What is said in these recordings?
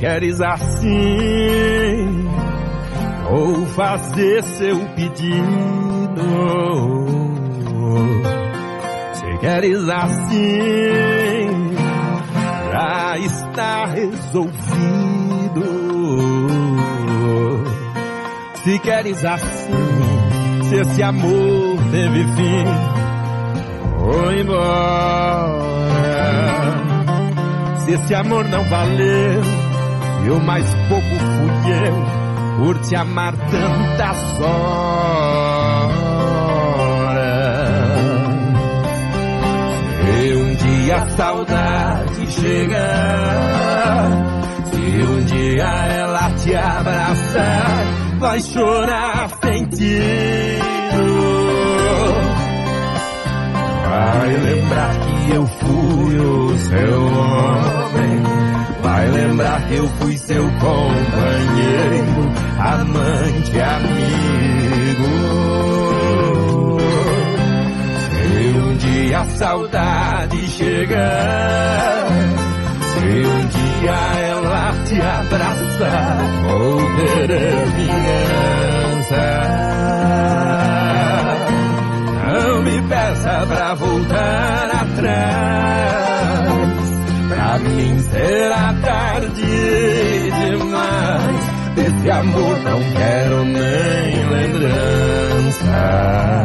queres assim, vou fazer seu pedido. Se queres assim, já está resolvido. Se queres assim, se esse amor teve fim, vou embora. Se esse amor não valeu, e o mais pouco fui eu, por te amar tantas horas. Se um dia a saudade chegar, se um dia ela te abraçar, vai chorar sentido. Vai lembrar que eu fui o seu homem, vai lembrar que eu fui seu companheiro, amante, amigo. Se um dia a saudade chegar, se um dia ela te abraçar, vou querer vingança. Não me peça pra voltar atrás, pra mim será tarde demais. Desse amor não quero nem lembrança.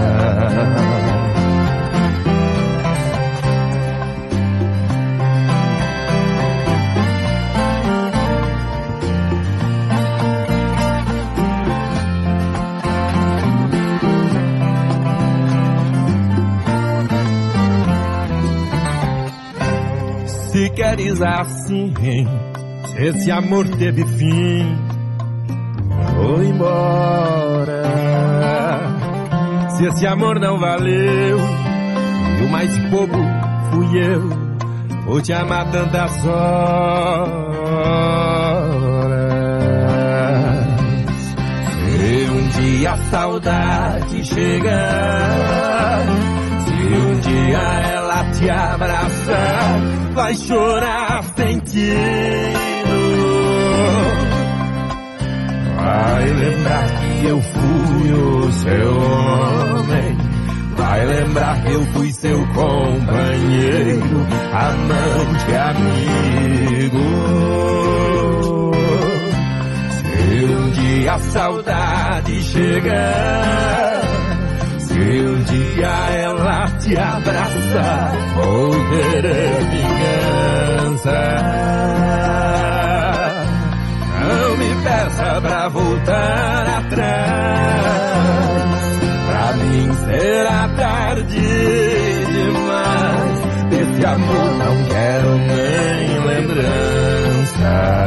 Se queres assim, se esse amor teve fim, vou embora. Se esse amor não valeu, e o mais bobo fui eu, por te amar tantas horas. Se um dia a saudade chegar, se um dia ela te abraçar, vai chorar sentido. Vai lembrar que eu fui o seu homem, vai lembrar que eu fui seu companheiro, amante, amigo. Se um dia a saudade chegar, se um dia ela te abraçar, vou querer vingança. Não me peça pra voltar atrás, pra mim será tarde demais. Desse amor não quero nem lembrança.